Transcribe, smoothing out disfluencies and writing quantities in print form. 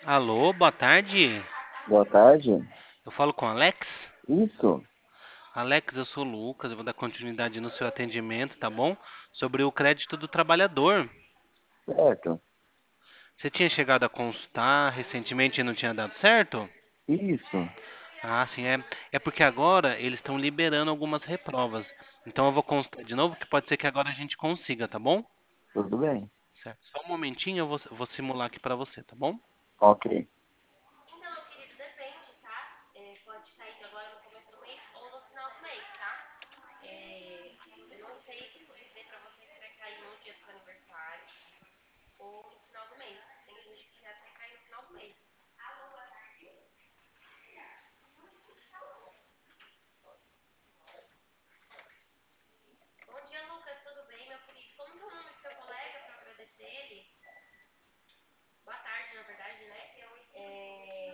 Alô, boa tarde. Boa tarde. Eu falo com Alex. Isso, Alex, eu sou o Lucas. Eu vou dar continuidade no seu atendimento, tá bom? Sobre o crédito do trabalhador. certo. Você tinha chegado a consultar recentemente e não tinha dado certo? Isso, Ah, sim, é. É porque agora eles estão liberando algumas reprovas. Então eu vou consultar de novo, que pode ser que agora a gente consiga, tá bom? tudo bem. Certo. Só um momentinho, eu vou simular aqui pra você, tá bom? Ok. Então, meu querido, depende, tá? Pode cair agora no começo do mês ou no final do mês, tá? Eu não sei dizer pra você se vai cair no dia do seu aniversário ou no final do mês. Tem gente que até cai no final do mês. Bom dia, Lucas. Tudo bem, meu querido? Como que é o nome do seu colega pra eu agradecer ele? Boa tarde, na verdade, né?